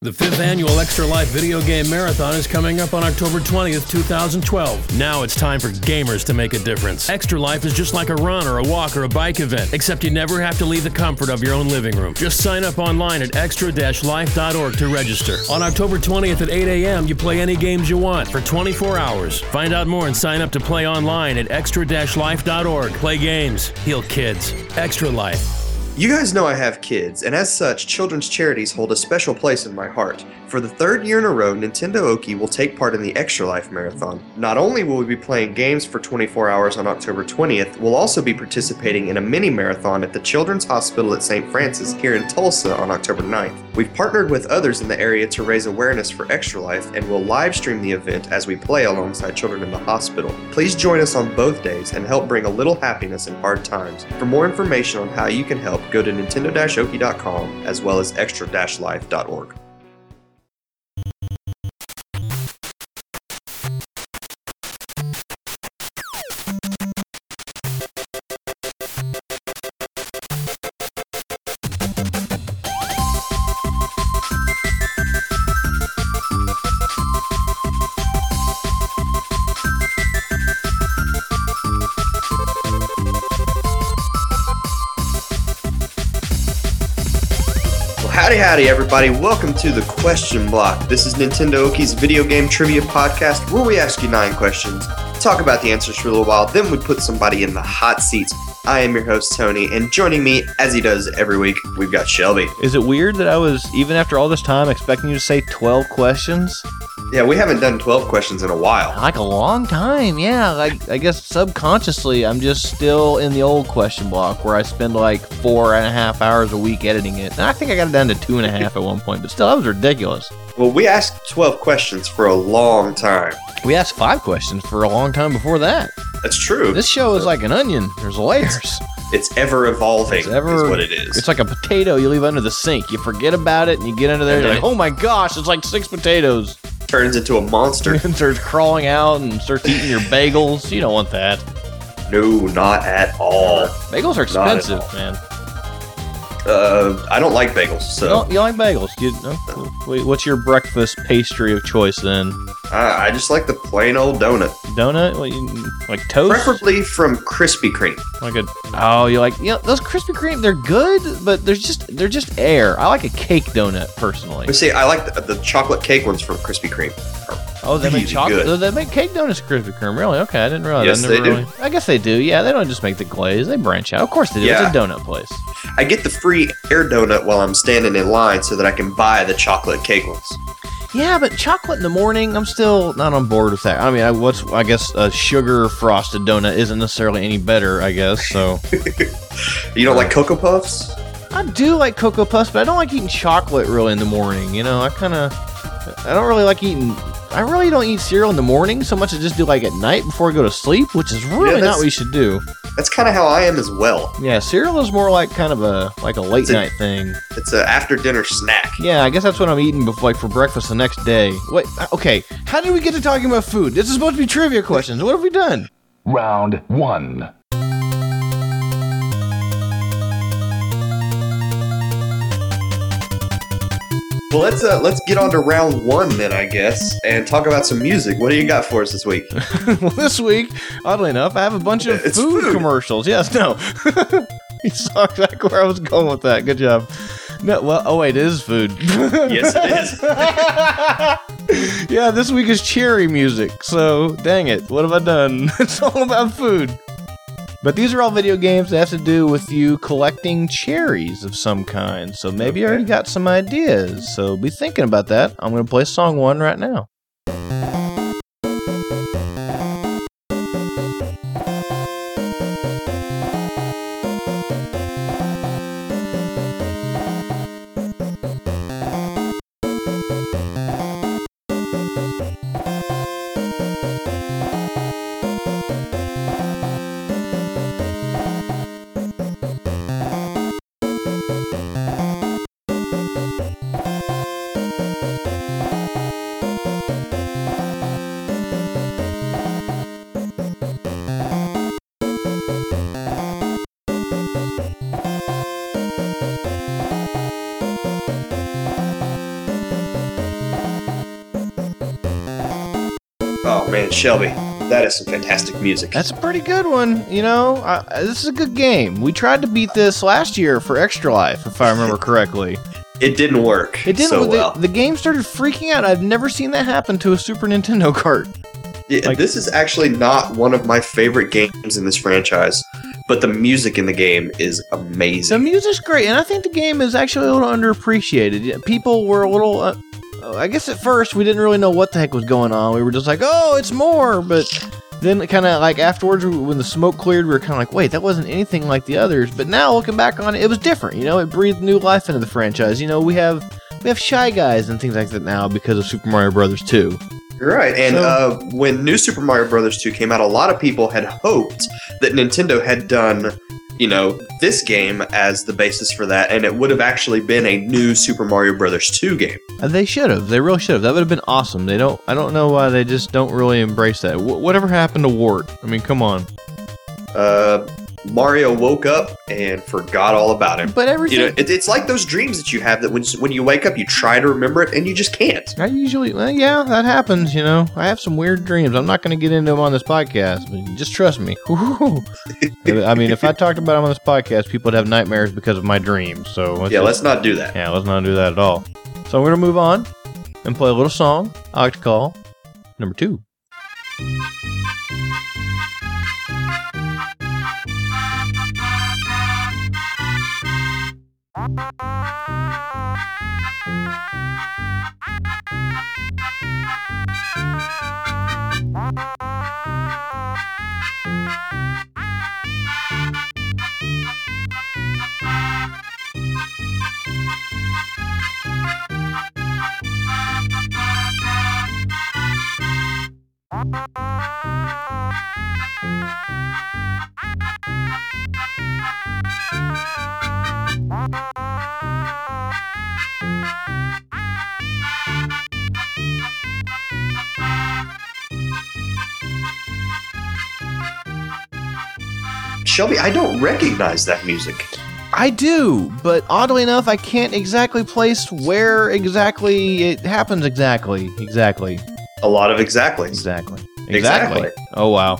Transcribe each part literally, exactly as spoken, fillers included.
The fifth annual Extra Life Video Game Marathon is coming up on October twentieth, two thousand twelve. Now it's time for gamers to make a difference. Extra Life is just like a run or a walk or a bike event, except you never have to leave the comfort of your own living room. Just sign up online at extra dash life dot org to register. On October twentieth at eight a.m., you play any games you want for twenty-four hours. Find out more and sign up to play online at extra dash life dot org. Play games, heal kids. Extra Life. You guys know I have kids, and as such, children's charities hold a special place in my heart. For the third year in a row, Nintendo Oki will take part in the Extra Life Marathon. Not only will we be playing games for twenty-four hours on October twentieth, we'll also be participating in a mini marathon at the Children's Hospital at Saint Francis here in Tulsa on October ninth. We've partnered with others in the area to raise awareness for Extra Life, and we'll live stream the event as we play alongside children in the hospital. Please join us on both days and help bring a little happiness in hard times. For more information on how you can help, go to nintendo dash oki dot com as well as extra dash life dot org. Howdy, howdy, everybody. Welcome to the Question Block. This is Nintendo Oki's video game trivia podcast where we ask you nine questions, talk about the answers for a little while, then we put somebody in the hot seats. I am your host, Tony, and joining me, as he does every week, we've got Shelby. Is it weird that I was, even after all this time, expecting you to say twelve questions? Yeah, we haven't done twelve questions in a while. Like a long time, yeah. Like, I guess subconsciously, I'm just still in the old question block where I spend like four and a half hours a week editing it. And I think I got it down to two and a half at one point, but still, that was ridiculous. Well, we asked twelve questions for a long time. We asked five questions for a long time before that. That's true. This show is like an onion. There's layers. It's ever evolving, it's ever, is what it is. It's like a potato you leave under the sink. You forget about it, and you get under there, and you're like, oh my gosh, it's like six potatoes. Turns into a monster. And starts crawling out and starts eating your bagels. You don't want that. No, not at all. Bagels are expensive, man. Uh, I don't like bagels, so... You don't, you don't like bagels? You, no? Wait, what's your breakfast pastry of choice, then? I, I just like the plain old donut. Donut? What, you, like toast? Preferably from Krispy Kreme. Like a... Oh, you like... You know, those Krispy Kreme, they're good, but they're just they're just air. I like a cake donut, personally. But see, I like the, the chocolate cake ones from Krispy Kreme. Oh, they really make chocolate. good. They make cake donuts at Krispy Kreme. Really? Okay, I didn't realize. Yes, I never they really, do. I guess they do. Yeah, they don't just make the glaze. They branch out. Of course they do. Yeah. It's a donut place. I get the free air donut while I'm standing in line so that I can buy the chocolate cake ones. Yeah, but chocolate in the morning, I'm still not on board with that. I mean, I, what's I guess a sugar frosted donut isn't necessarily any better. I guess so. You don't uh, like Cocoa Puffs? I do like Cocoa Puffs, but I don't like eating chocolate really in the morning. You know, I kind of, I don't really like eating. I really don't eat cereal in the morning so much. I just do like at night before I go to sleep, which is really yeah, not what you should do. That's kind of how I am as well. Yeah, cereal is more like kind of a like a late it's night a, thing. It's an after dinner snack. Yeah, I guess that's what I'm eating before, like for breakfast the next day. Wait, okay, how did we get to talking about food? This is supposed to be trivia questions. What have we done? Round one. Well, let's uh, let's get on to round one then, I guess, and talk about some music. What do you got for us this week? Well, this week, oddly enough, I have a bunch of food, food commercials. Yes, no. You saw exactly where I was going with that. Good job. No, well, oh wait, it is food. Yes, it is. Yeah, this week is cherry music, so dang it, what have I done? It's all about food. But these are all video games that have to do with you collecting cherries of some kind. So maybe you already got some ideas. So be thinking about that. I'm going to play song one right now. Oh man, Shelby, that is some fantastic music. That's a pretty good one. You know, I, this is a good game. We tried to beat this last year for Extra Life, if I remember correctly. It didn't work. It didn't. so the, well. the game started freaking out. I've never seen that happen to a Super Nintendo cart. Yeah, like- this is actually not one of my favorite games in this franchise, but the music in the game is The amazing. music's great, and I think the game is actually a little underappreciated. Yeah, people were a little. Uh, I guess at first we didn't really know what the heck was going on. We were just like, "Oh, it's more," but then kind of like afterwards, when the smoke cleared, we were kind of like, "Wait, that wasn't anything like the others." But now looking back on it, it was different. You know, it breathed new life into the franchise. You know, we have we have Shy Guys and things like that now because of Super Mario Brothers two. You're right. And So- uh, when New Super Mario Brothers two came out, a lot of people had hoped that Nintendo had done, you know, this game as the basis for that, and it would have actually been a new Super Mario Brothers two game. Uh, They should have. They really should have. That would have been awesome. They don't. I don't know why they just don't really embrace that. Wh- whatever happened to Wart? I mean, come on. Uh, Mario woke up and forgot all about him. But everything. You know, it, it's like those dreams that you have that when when you wake up, you try to remember it and you just can't. I usually, well, yeah, that happens, you know. I have some weird dreams. I'm not going to get into them on this podcast, but just trust me. Whew. I mean, if I talked about them on this podcast, people would have nightmares because of my dreams. So let's Yeah, just- let's not do that. yeah, let's not do that at all. So we're going to move on and play a little song I like to call number two. Shelby, I don't recognize that music. I do, but oddly enough, I can't exactly place where exactly it happens exactly. Exactly. A lot of exactly. Exactly. Exactly. Oh, wow.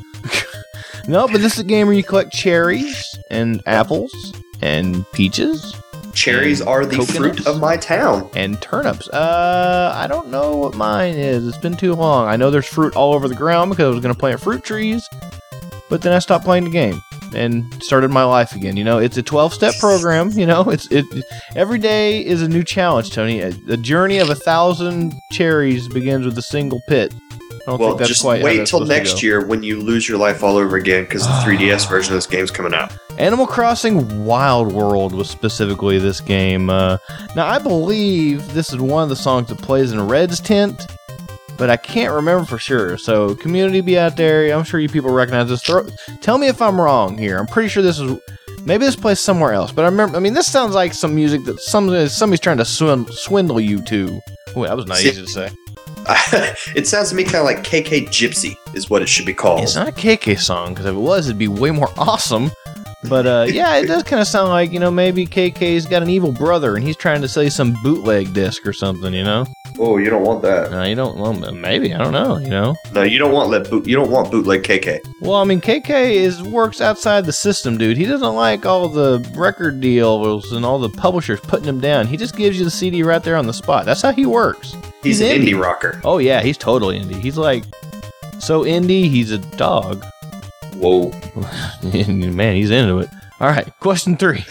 No, but this is a game where you collect cherries and apples and peaches Cherries and are the coconuts fruit of my town. and turnips. Uh, I don't know what mine is. It's been too long. I know there's fruit all over the ground because I was going to plant fruit trees, but then I stopped playing the game and started my life again. You know, it's a twelve-step program. You know, it's it. Every day is a new challenge, Tony. A, the journey of a thousand cherries begins with a single pit. I don't Well, think that's just quite how wait that's till supposed to next go. year when you lose your life all over again because the three D S version of this game's coming out. Animal Crossing Wild World was specifically this game. Uh, now, I believe this is one of the songs that plays in Red's tent, but I can't remember for sure. So, community be out there. I'm sure you people recognize this. Throw, tell me if I'm wrong here. I'm pretty sure this is. Maybe this plays somewhere else, but I remember. I mean, this sounds like some music that some, somebody's trying to swin, swindle you to. Ooh, that was not See- easy to say. It sounds to me kind of like K K Gypsy is what it should be called. It's not a K K song, because if it was, it'd be way more awesome. But uh, yeah, it does kind of sound like, you know, maybe K K's got an evil brother and he's trying to sell you some bootleg disc or something, you know? Oh, you don't want that. No, you don't, well, maybe, I don't know, you know? No, you don't want let boot. You don't want bootleg K K. Well, I mean, K K is works outside the system, dude. He doesn't like all the record deals and all the publishers putting him down. He just gives you the C D right there on the spot. That's how he works. He's, an indie. rocker. Oh, yeah, he's totally indie. He's like, so indie, he's a dog. Whoa. Man, he's into it. All right, question three.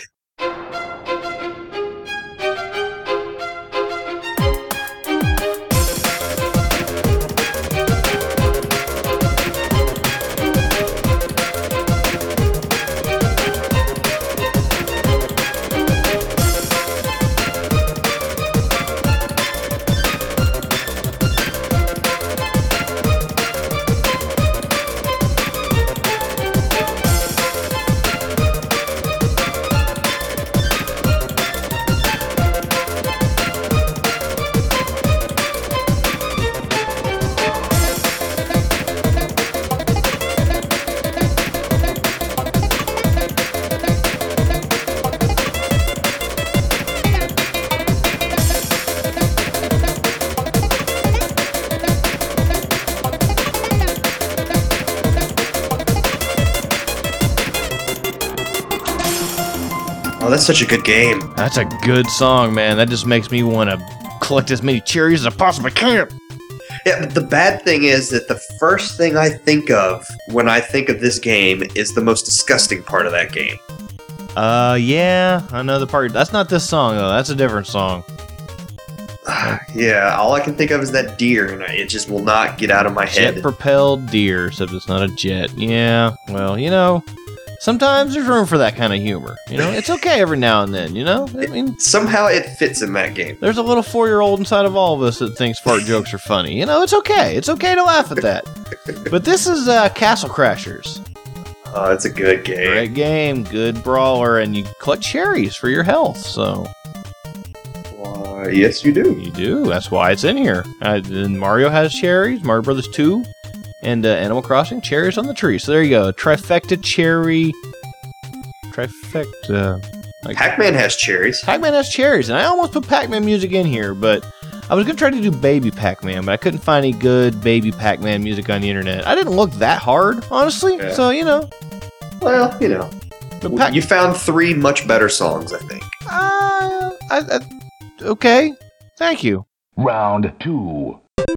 that's such a good game. That's a good song, man. That just makes me want to collect as many cherries as I possibly can. Yeah, but the bad thing is that the first thing I think of when I think of this game is the most disgusting part of that game. Uh, yeah, I know the part. That's not this song, though. That's a different song. Yeah, all I can think of is that deer, and it just will not get out of my head. Jet-propelled deer, except it's not a jet. Yeah, well, you know, sometimes there's room for that kind of humor. You know, it's okay every now and then, you know? I mean, somehow it fits in that game. There's a little four-year-old inside of all of us that thinks fart jokes are funny. You know, it's okay. It's okay to laugh at that. But this is uh, Castle Crashers. Oh, it's a good game. Great game, good brawler, and you collect cherries for your health, so... Uh, yes, you do. You do. That's why it's in here. Uh, and Mario has cherries, Mario Brothers two, and uh, Animal Crossing, cherries on the tree. So there you go. Trifecta cherry. Trifecta. Like, Pac-Man has cherries. Pac-Man has cherries, and I almost put Pac-Man music in here, but I was going to try to do Baby Pac-Man, but I couldn't find any good Baby Pac-Man music on the internet. I didn't look that hard, honestly, Yeah. so, you know. Well, you know. But Pac- you found three much better songs, I think. Uh, I, I, okay. Thank you. Round two.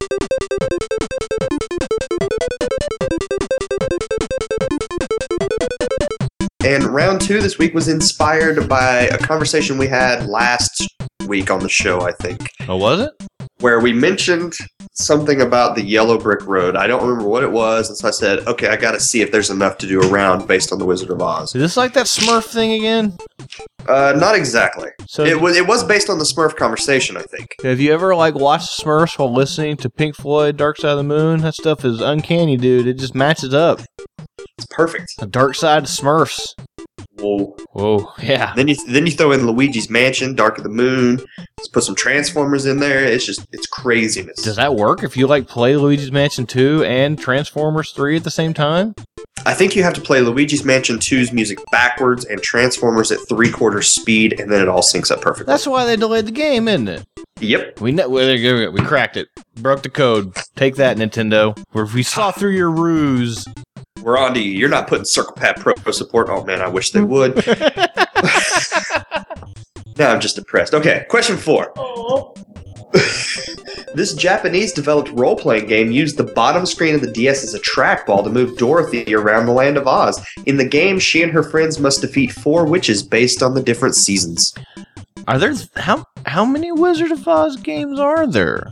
And round two this week was inspired by a conversation we had last week on the show, I think, Oh, was it? where we mentioned something about the Yellow Brick Road. I don't remember what it was, and so I said, okay, I got to see if there's enough to do a round based on the Wizard of Oz. Is this like that Smurf thing again? Uh, not exactly. So It was it was based on the Smurf conversation, I think. have you ever like watched Smurfs while listening to Pink Floyd, Dark Side of the Moon? That stuff is uncanny, dude. It just matches up. It's perfect. The Dark Side of Smurfs. Whoa. Whoa, yeah. Then you then you throw in Luigi's Mansion, Dark of the Moon. Just put some Transformers in there. It's just it's craziness. Does that work if you like play Luigi's Mansion two and Transformers three at the same time? I think you have to play Luigi's Mansion two's music backwards and Transformers at three quarters speed, and then it all syncs up perfectly. That's why they delayed the game, isn't it? Yep. We know, well, there you go. We cracked it. Broke the code. Take that, Nintendo. Where we saw through your ruse. We're on to you. You're not putting Circle Pad Pro support. Oh man, I wish they would. Now I'm just depressed. Okay, question four. This Japanese developed role-playing game used the bottom screen of the D S as a trackball to move Dorothy around the land of Oz. In the game, she and her friends must defeat four witches based on the different seasons. Are there how how many Wizard of Oz games are there?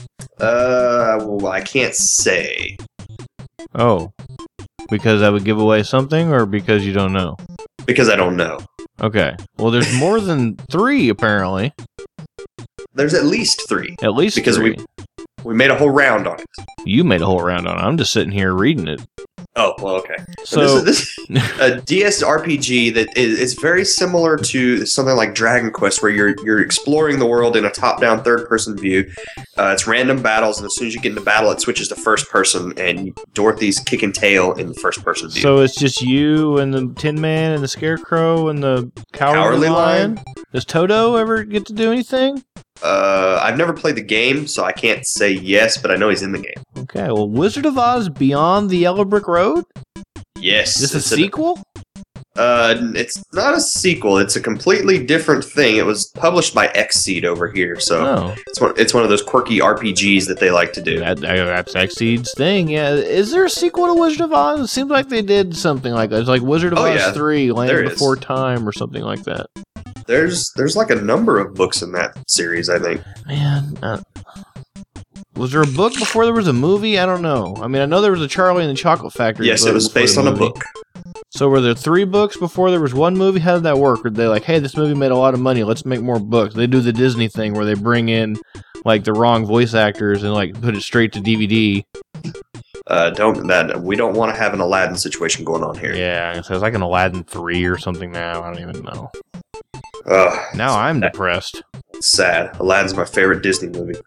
Uh, well, I can't say. Oh, because I would give away something, or because you don't know? Because I don't know. Okay. Well, there's more than three apparently. There's at least three. At least Because three. we we made a whole round on it. You made a whole round on it. I'm just sitting here reading it. Oh, well, okay. So So this is this a D S R P G that is, is very similar to something like Dragon Quest, where you're you're exploring the world in a top-down third-person view. Uh, it's random battles, and as soon as you get into battle, it switches to first person, and Dorothy's kicking tail in the first-person view. so it's just you and the Tin Man and the Scarecrow and the Cowardly, Cowardly Lion? Lion? Does Toto ever get to do anything? Uh, I've never played the game, so I can't say yes, but I know he's in the game. Okay, well, Wizard of Oz Beyond the Yellow Brick Road? Yes. Is this a it's sequel? Uh, it's not a sequel. It's a completely different thing. It was published by Xseed over here, so Oh, it's one. It's one of those quirky R P Gs that they like to do. that, that- that's Xseed's thing. Yeah, is there a sequel to Wizard of Oz? It seems like they did something like that. It's like Wizard of Oh, Oz yeah, three, Land there is. Before Time, or something like that. There's there's like a number of books in that series, I think. Man, uh, was there a book before there was a movie? I don't know. I mean, I know there was a Charlie and the Chocolate Factory. Yes, book it was before based the on a movie. book. So were there three books before there was one movie? How did that work? Were they like, hey, this movie made a lot of money, let's make more books? They do the Disney thing where they bring in like the wrong voice actors and like put it straight to D V D. Uh, don't that we don't want to have an Aladdin situation going on here. Yeah, so it's like an Aladdin three or something now. I don't even know. Ugh, Now I'm depressed. it's sad. Aladdin's my favorite Disney movie.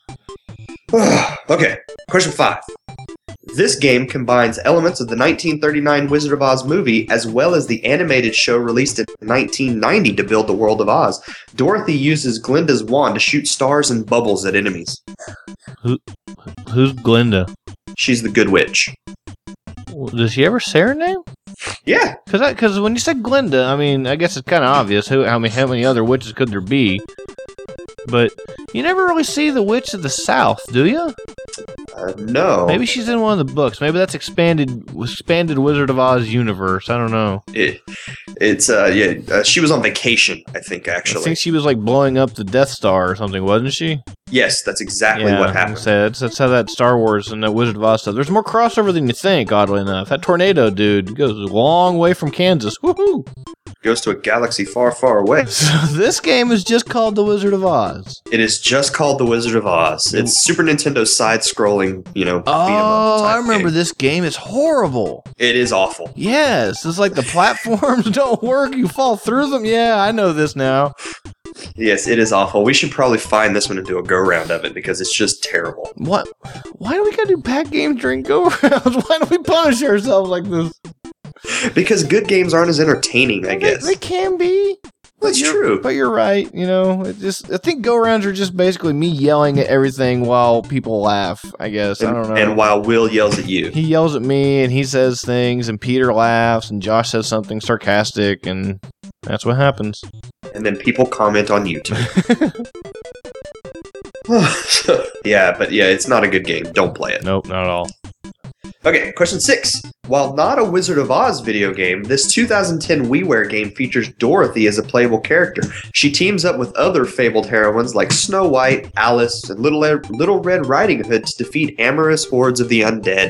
Okay, question five. This game combines elements of the nineteen thirty-nine Wizard of Oz movie as well as the animated show released in nineteen ninety to build the world of Oz. Dorothy uses Glinda's wand to shoot stars and bubbles at enemies. Who's Glinda? She's the good witch. Does she ever say her name? Yeah. Because because when you said Glinda, I mean, I guess it's kind of obvious who how many how many other witches could there be, but you never really see the Witch of the South, do you? Uh, no. Maybe she's in one of the books. Maybe that's expanded expanded Wizard of Oz universe. I don't know. It, it's uh yeah. Uh, she was on vacation, I think. Actually, I think she was like blowing up the Death Star or something, wasn't she? yes, that's exactly yeah, what happened. That's, that's how that Star Wars and that Wizard of Oz stuff. There's more crossover than you think. Oddly enough, that tornado dude goes a long way from Kansas. Woohoo! Goes to a galaxy far, far away. So this game is just called The Wizard of Oz. It is just called The Wizard of Oz. It's Super Nintendo's side-scrolling, you know. Oh, beat 'em up type I remember game. this game. It's horrible. It is awful. Yes, it's like the platforms don't work. You fall through them. Yeah, I know this now. Yes, it is awful. We should probably find this one and do a go-round of it because it's just terrible. What? Why do we gotta do pack games during go-rounds? Why do we punish ourselves like this? Because good games aren't as entertaining, I guess. They, they can be. That's You're- true. But you're right. You know, it just I think go-rounds are just basically me yelling at everything while people laugh. I guess I And, don't know. and while Will yells at you. He yells at me and he says things and Peter laughs and Josh says something sarcastic and that's what happens. And then people comment on YouTube. yeah, but yeah, it's not a good game. Don't play it. Nope, not at all. Okay, question six. While not a Wizard of Oz video game, this two thousand ten WiiWare game features Dorothy as a playable character. She teams up with other fabled heroines like Snow White, Alice, and Little, Little Red Riding Hood to defeat amorous hordes of the undead.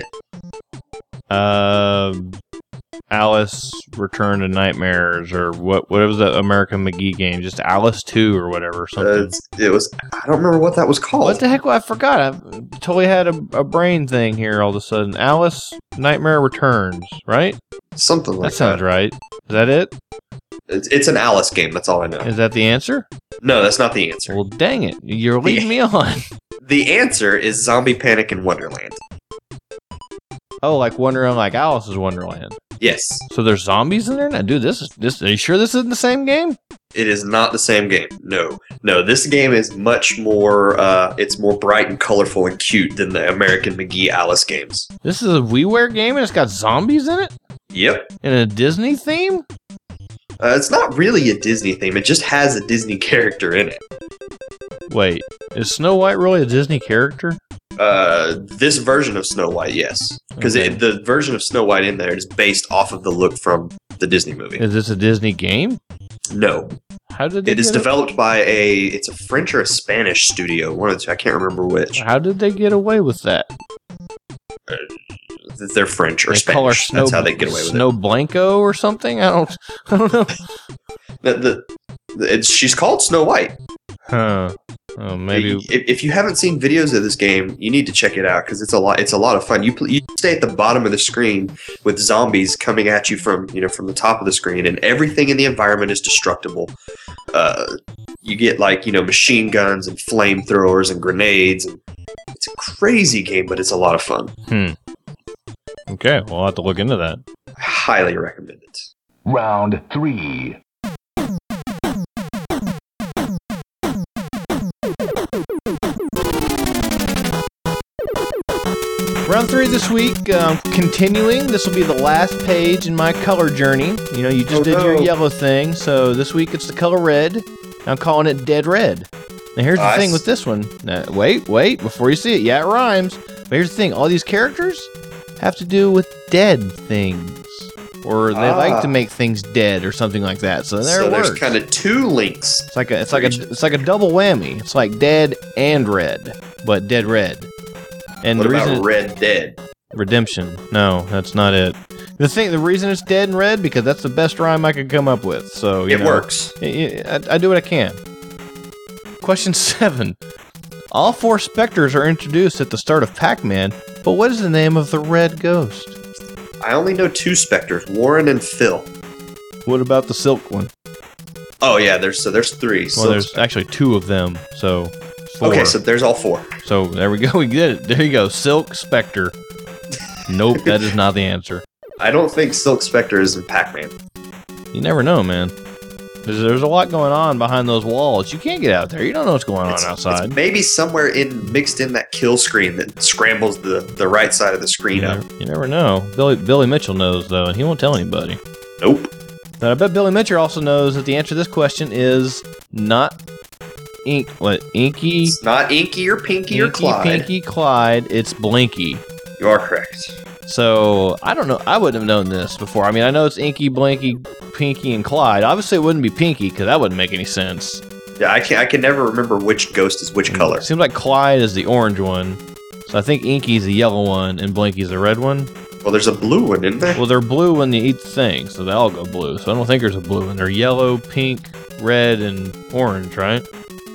Uh, Alice Return to Nightmares or what? What was that American McGee game? Just Alice two or whatever. Something. Uh, it's- it was. I don't remember what that was called. What the heck? I forgot. I totally had a, a brain thing here all of a sudden. Alice Nightmare Returns, right? Something like That sounds right. Is that it? It's, it's an Alice game. That's all I know. Is that the answer? No, that's not the answer. Well, dang it. You're leading me on. The answer is Zombie Panic in Wonderland. Oh, like Wonderland, like Alice's Wonderland. Yes, So there's zombies in there now? Dude, this is this. Are you sure this isn't the same game? it is not the same game. No, no, this game is much more. Uh, it's more bright and colorful and cute than the American McGee Alice games. This is a WiiWare game and it's got zombies in it? Yep, In a Disney theme? uh, it's not really a Disney theme. It just has a Disney character in it. Wait, is Snow White really a Disney character? Uh, this version of Snow White, yes, because Okay. the version of Snow White in there is based off of the look from the Disney movie. Is this a Disney game? No, How did they it is get developed by a. It's a French or a Spanish studio. One of the two. I can't remember which. How did they get away with that? They're French or They call her Spanish. Snow, That's how they get away with Snow Blanco or something? I don't I don't know. it. The, the, the- it's, she's called Snow White. Huh. Oh, maybe If, if you haven't seen videos of this game, you need to check it out because it's a lot. It's a lot of fun. You pl- you stay at the bottom of the screen with zombies coming at you from you know from the top of the screen, and everything in the environment is destructible. Uh, you get like you know machine guns and flamethrowers and grenades. And it's a crazy game, but it's a lot of fun. Hmm. Okay, well, I'll have to look into that. I highly recommend it. Round three. Round three this week, um, continuing. This will be the last page in my color journey. You know, you just Oh, did your no. yellow thing, so this week it's the color red. I'm calling it Dead Red. Now, here's the Nice. thing with this one. Now, wait, wait, before you see it. Yeah, it rhymes. But here's the thing. All these characters have to do with dead things. Or they Ah. like to make things dead or something like that. So there so it there's works. kind of two links. It's like a, it's like a, it's like a double whammy. It's like dead and red, but dead red. And What the about reason Red Dead? redemption. No, that's not it. The thing, the reason it's dead and red because that's the best rhyme I could come up with. So you It know, works. I, I, I do what I can. Question seven. All four specters are introduced at the start of Pac-Man, but what is the name of the red ghost? I only know two specters, Warren and Phil. What about the silk one? Oh yeah, there's so there's three. Well, Silk there's Spectre. actually two of them, so four. Okay, so there's all four. So there we go. We did it. There you go. Silk Spectre. Nope, that is not the answer. I don't think Silk Spectre is in Pac-Man. You never know, man. There's, there's a lot going on behind those walls. You can't get out there. You don't know what's going on It's, outside. it's maybe somewhere in mixed in that kill screen that scrambles the, the right side of the screen you, up. never, you never know. Billy Billy Mitchell knows, though, and he won't tell anybody. Nope. But I bet Billy Mitchell also knows that the answer to this question is not ink. What? Inky? It's not Inky or Pinky or Inky, Clyde. Pinky, Clyde. It's Blinky. You are correct. So, I don't know. I wouldn't have known this before. I mean, I know it's Inky, Blinky, Pinky, and Clyde. Obviously, it wouldn't be Pinky, because that wouldn't make any sense. Yeah, I can I can never remember which ghost is which color. It seems like Clyde is the orange one. So I think Inky's the yellow one, and Blinky's the red one. Well, there's a blue one, isn't there? Well, they're blue when they eat the thing, so they all go blue. So I don't think there's a blue one. They're yellow, pink, red, and orange, right?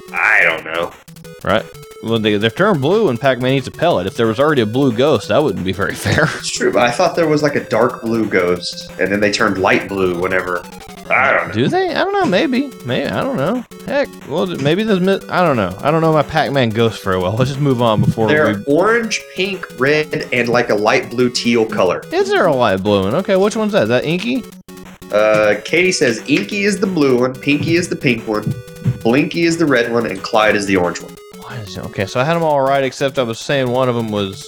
I don't know. Right? Well, they, they're turned blue when Pac-Man eats a pellet. If there was already a blue ghost, that wouldn't be very fair. It's true, but I thought there was like a dark blue ghost, and then they turned light blue whenever. I don't know. Do they? I don't know. Maybe. Maybe. I don't know. Heck. Well, maybe there's... mi- I don't know. I don't know my Pac-Man ghost very well. Let's just move on before They're we... orange, pink, red, and like a light blue teal color. Is there a light blue one? Okay, which one's that? Is that Inky? Uh, Katie says Inky is the blue one, Pinky is the pink one, Blinky is the red one, and Clyde is the orange one. Why is it? Okay, so I had them all right, except I was saying one of them was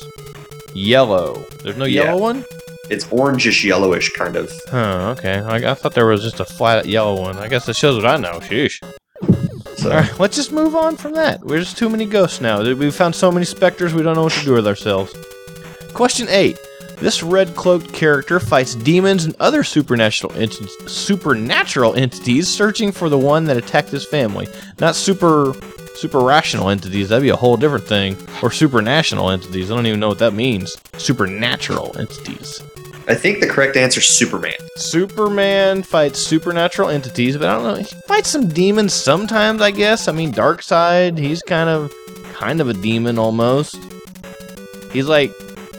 yellow. There's no Yeah. yellow one? It's orangish yellowish kind of. Huh, okay. I, I thought there was just a flat yellow one. I guess that shows what I know. Sheesh. So All right, let's just move on from that. We're just too many ghosts now. We've found so many specters, we don't know what to do with ourselves. Question eight. This red-cloaked character fights demons and other supernatural ent- supernatural entities searching for the one that attacked his family. Not super super rational entities. That'd be a whole different thing. Or supernational entities. I don't even know what that means. Supernatural entities. I think the correct answer is Superman. Superman fights supernatural entities, but I don't know. He fights some demons sometimes, I guess. I mean, Darkseid, he's kind of kind of a demon almost. He's like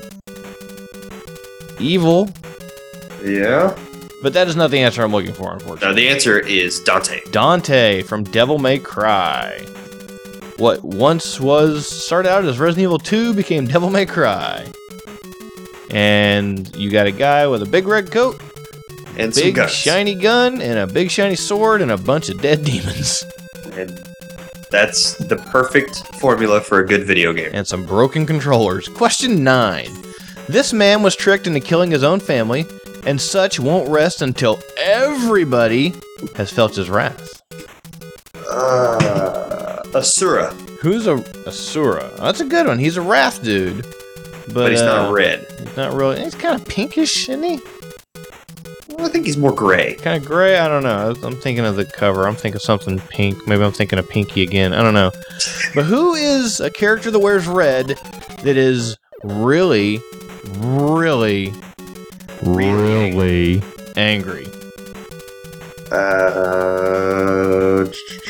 evil, Yeah. but that is not the answer I'm looking for, No, unfortunately. the answer is Dante. Dante from Devil May Cry. What once was started out as Resident Evil two became Devil May Cry. And you got a guy with a big red coat, And some big guns. shiny gun, and a big shiny sword, and a bunch of dead demons. And that's the perfect formula for a good video game. And some broken controllers. Question nine. This man was tricked into killing his own family, and such won't rest until everybody has felt his wrath. Uh, Asura. Who's a Asura? Oh, that's a good one. He's a wrath dude. But, But he's uh, not red. He's not really. He's kind of pinkish, isn't he? Well, I think he's more gray. Kind of gray. I don't know. I'm thinking of the cover. I'm thinking something pink. Maybe I'm thinking of Pinky again. I don't know. But who is a character that wears red that is really, really, really angry? Uh,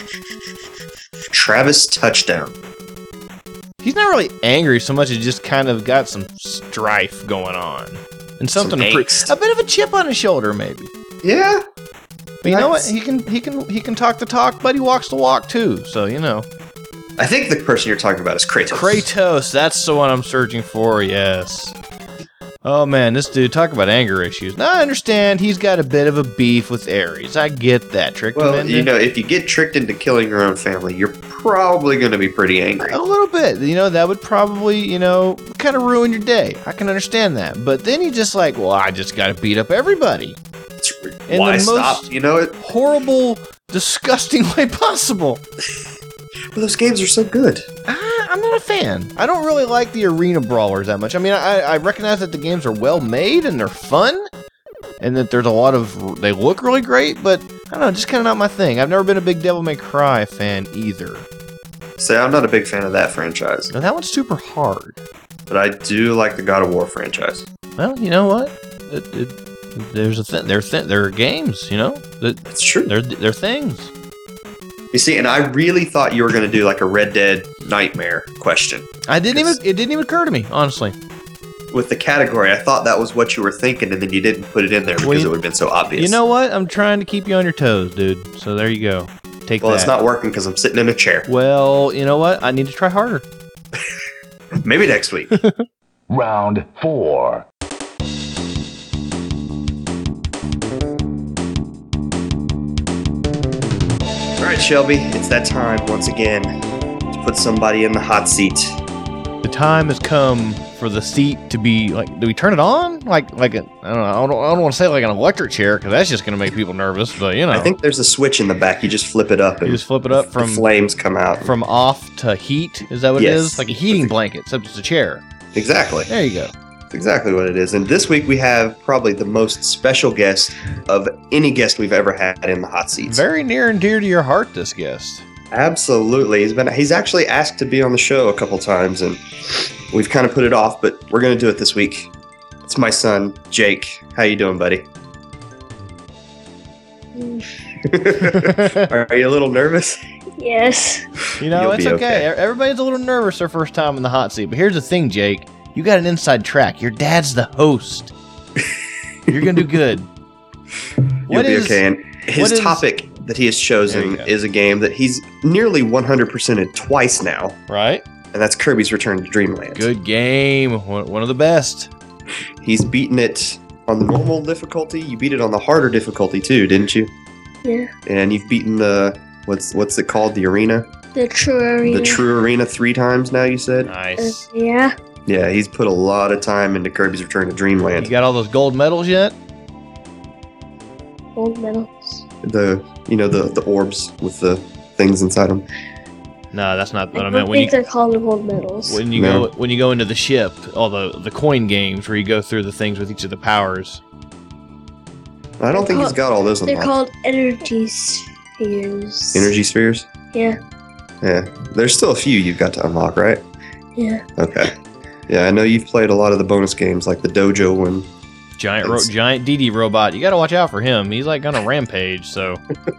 Travis Touchdown. He's not really angry so much as just kind of got some strife going on. And something Some to pre- angst. a bit of a chip on his shoulder, maybe. Yeah. But you know what? That's- He can he can he can talk the talk, but he walks the walk too. So you know. I think the person you're talking about is Kratos. Kratos, that's the one I'm searching for, yes. Oh man, this dude, talk about anger issues. Now I understand he's got a bit of a beef with Ares. I get that. Trick him Well, into- you know, if you get tricked into killing your own family, you're probably going to be pretty angry. A little bit. You know, that would probably, you know, kind of ruin your day. I can understand that. But then he's just like, well, I just got to beat up everybody. It's- in Why the stop? most- You know, it, Horrible, disgusting way possible. but those games are so good. I, I'm not a fan. I don't really like the arena brawlers that much. I mean, I, I recognize that the games are well made and they're fun, and that there's a lot of they look really great. But I don't know, just kind of not my thing. I've never been a big Devil May Cry fan either. Say, I'm not a big fan of that franchise, Now that one's super hard. but I do like the God of War franchise. Well, you know what? It, it, there's a thing. There's th- there are games. You know, that It's true. they're they're things. You see, and I really thought you were going to do like a Red Dead Nightmare question I didn't even. It's- It didn't even occur to me, honestly. with the category. I thought that was what you were thinking, and then you didn't put it in there because Well, you- it would have been so obvious. You know what? I'm trying to keep you on your toes, dude. So there you go. Take well, that. it's not working because I'm sitting in a chair. Well, you know what? I need to try harder. Maybe next week. Round four. Shelby, it's that time once again to put somebody in the hot seat. The time has come for the seat to be like. Do we turn it on? Like, like a, I don't know. I don't, I don't want to say like an electric chair because that's just going to make people nervous. But you know, I think there's a switch in the back. You just flip it up and you just flip it up the from flames come out. from off to heat. Is that what Yes. it is? Like a heating blanket, except it's a chair. Exactly. There you go. That's exactly what it is. And this week we have probably the most special guest of any guest we've ever had in the hot seats. Very near and dear to your heart, this guest. Absolutely. He's been he's actually asked to be on the show a couple times and we've kind of put it off, but we're going to do it this week. It's my son, Jake. How you doing, buddy? Are you a little nervous? Yes. You know, You'll it's be okay. okay. Everybody's a little nervous their first time in the hot seat. But here's the thing, Jake. You got an inside track. Your dad's the host. You're going to do good. You'll be okay. And what his is- topic that he has There chosen you go. is a game that he's nearly one hundred percented twice now, Right? and that's Kirby's Return to Dreamland. Good game. One one of the best. He's beaten it on the normal difficulty. You beat it on the harder difficulty too, didn't you? Yeah. And you've beaten the what's what's it called? The arena, The true arena. the true arena three times now. You said, Uh, Nice. yeah. yeah. He's put a lot of time into Kirby's Return to You Dreamland. got all those gold medals yet? Gold medals. The you know the the orbs with the things inside them. No, that's not what I I don't meant. When think you they're called gold medals. when you No. go when you go into the ship, all the the coin games where you go through the things with each of the powers. I don't think he's called- got all those They're unlocked. called energy spheres. Energy spheres. Yeah. Yeah, there's still a few you've got to unlock, right? Yeah. Okay. Yeah, I know you've played a lot of the bonus games like the Dojo one. Giant ro- That's- giant D D robot. You got to watch out for him. He's like on a rampage. So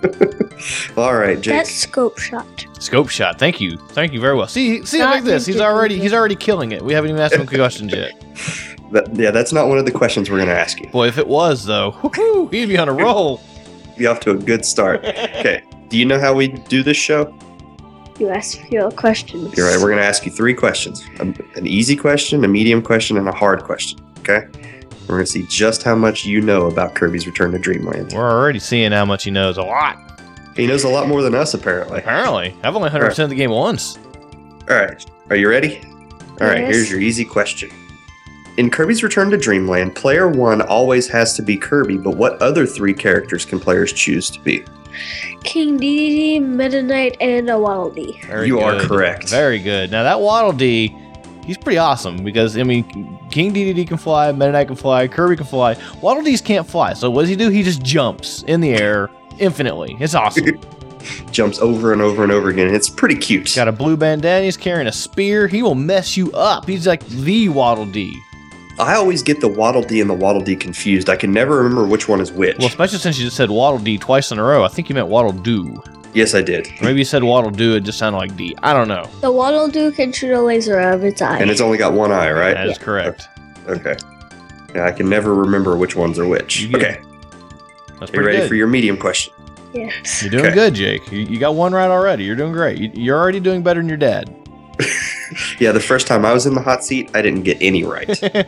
All right, Jake. That's scope shot. scope shot. Thank you. Thank you very well. See see Not like this. He's into already it. he's already killing it. We haven't even asked him questions yet. That, yeah, that's not one of the questions we're going to ask you. Boy, if it was though, whoo-hoo, he'd be on a roll. Be off to a good start. Okay. Do you know how we do this show? You asked a few questions. You're right. We're going to ask you three questions: an, an easy question, a medium question, and a hard question. Okay. We're going to see just how much you know about Kirby's Return to Dreamland. We're already seeing how much he knows. A lot. He knows a lot more than us, apparently. Apparently, I've only one hundred percent of the game once. All right. Are you ready? All right. Yes. Here's your easy question. In Kirby's Return to Dreamland, player one always has to be Kirby, but what other three characters can players choose to be? King Dedede, Meta Knight, and a Waddle Dee. Very You are good. correct. Very good. Now that Waddle Dee, he's pretty awesome because I mean, King Dedede can fly, Meta Knight can fly, Kirby can fly. Waddle Dees can't fly, so what does he do? He just jumps in the air infinitely. It's awesome. Jumps over and over and over again. It's pretty cute. Got a blue bandana. He's carrying a spear. He will mess you up. He's like the Waddle Dee. I always get the Waddle Dee and the Waddle Dee confused. I can never remember which one is which. Well, especially since you just said Waddle Dee twice in a row. I think you meant Waddle Doo. Yes, I did. Maybe you said Waddle Doo. It just sounded like D. I don't know. The Waddle Doo can shoot a laser out of its eye. And it's only got one eye, right? That is correct. Okay. Yeah, I can never remember which ones are which. You get- Okay. That's Are you pretty ready good. for your medium question? Yes. You're doing Okay. good, Jake. You, you got one right already. You're doing great. You, you're already doing better than your dad. Yeah, the first time I was in the hot seat, I didn't get any right.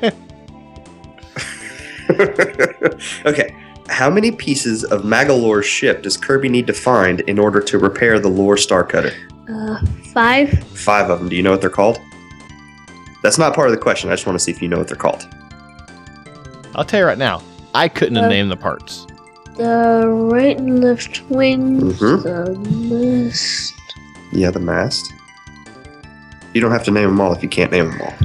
Okay. How many pieces of Magalore's ship does Kirby need to find in order to repair the Lore Star Cutter? Uh, five. Five of them. Do you know what they're called? That's not part of the question. I just want to see if you know what they're called. I'll tell you right now, I couldn't have Uh, named the parts. The right and left wings. Mhm. The mist. Yeah, the mast. You don't have to name them all if you can't name them all.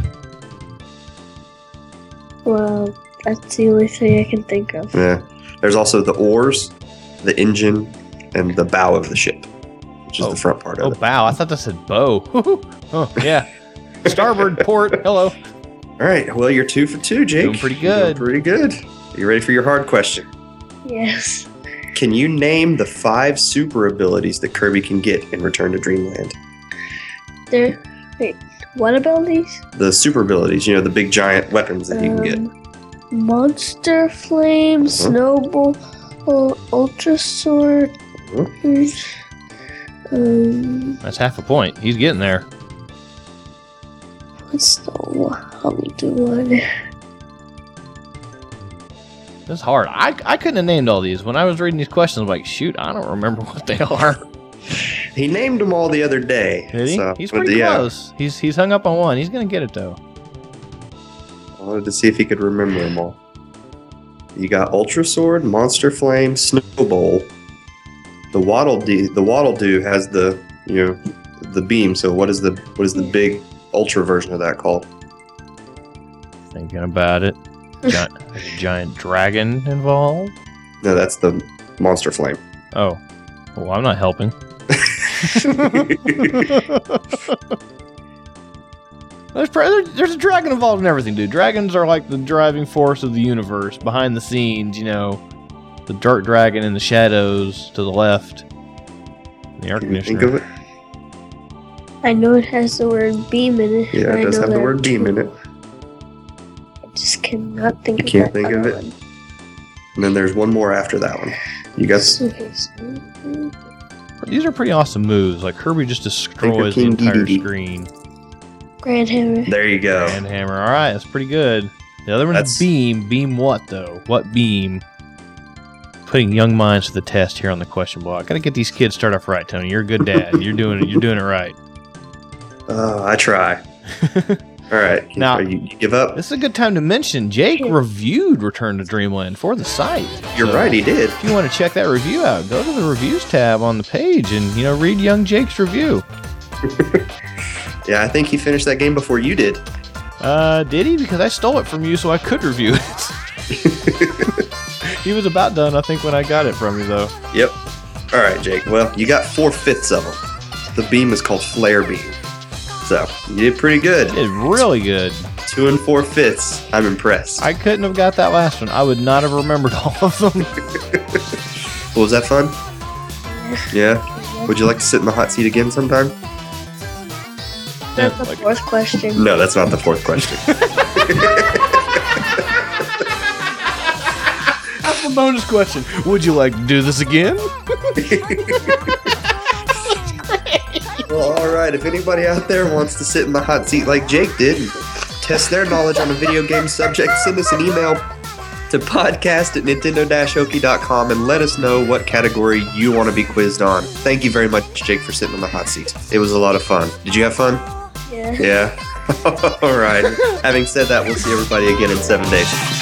Well, that's the only thing I can think of. Yeah. There's also the oars, the engine, and the bow of the ship, which is Oh. the front part Oh, of it. bow. I thought that said bow. oh, yeah. Starboard port. Hello. All right. Well, you're two for two, Jake. Doing pretty You're doing good. pretty good. You ready for your hard question? Yes. Can you name the five super abilities that Kirby can get in Return to Dreamland? There. Wait. What abilities? The super abilities, you know, the big giant weapons that you can get. Um, Monster Flame, Snowball, uh, Ultra Sword. Um, That's half a point. He's getting there. what's the other one? This is hard. I, I couldn't have named all these. When I was reading these questions, I'm like, shoot, I don't remember what they are. He named them all the other day. Did he? So, he's but, pretty yeah, close. He's he's hung up on one. He's gonna get it though. I wanted to see if he could remember them all. You got Ultra Sword, Monster Flame, Snowball. The Waddle Doo, the Waddle Doo has the you know the beam. So what is the what is the big Ultra version of that called? Thinking about it. Giant, a giant dragon involved. No, that's the Monster Flame. Oh, well, I'm not helping. There's, pro- there's a dragon involved in everything, dude. Dragons are like the driving force of the universe. Behind the scenes, you know, the dirt dragon in the shadows to the left. The air Can you think conditioner. of it? I know it has the word beam in it. Yeah, I it does know have the that word beam in it. I just cannot think You of can't that think of other it? one. And then there's one more after that one. You guys, Okay, so- These are pretty awesome moves. Like Kirby just destroys the King entire D D D. screen. Grand Hammer. there you go. And hammer. All right, that's pretty good. The other one's That's- beam. Beam what though? What beam? Putting young minds to the test here on the question block. Gotta get these kids started off right, Tony. You're a good dad. You're doing it. You're doing it right. Uh, I try. All right. Can- Now- are you, you give up? This is a good time to mention Jake reviewed Return to Dreamland for the site. You're So, right. He did. If you want to check that review out, go to the reviews tab on the page and you know read young Jake's review. Yeah, I think he finished that game before you did. Uh, did he? Because I stole it from you so I could review it. He was about done, I think, when I got it from you, though. Yep. All right, Jake. Well, you got four fifths of them. The beam is called Flare Beam. So you did pretty good. You did really good. Two and four fifths. I'm impressed. I couldn't have got that last one. I would not have remembered all of them. Well, was that fun? Yeah. Would you like to sit in the hot seat again sometime? That's the like- fourth question. No, that's not the fourth question. That's the bonus question. Would you like to do this again? Well, all right. If anybody out there wants to sit in the hot seat like Jake did and test their knowledge on a video game subject, send us an email to podcast at nintendo dash oki dot com and let us know what category you want to be quizzed on. Thank you very much, Jake, for sitting in the hot seat. It was a lot of fun. Did you have fun? Yeah. Yeah. All right. Having said that, we'll see everybody again in seven days.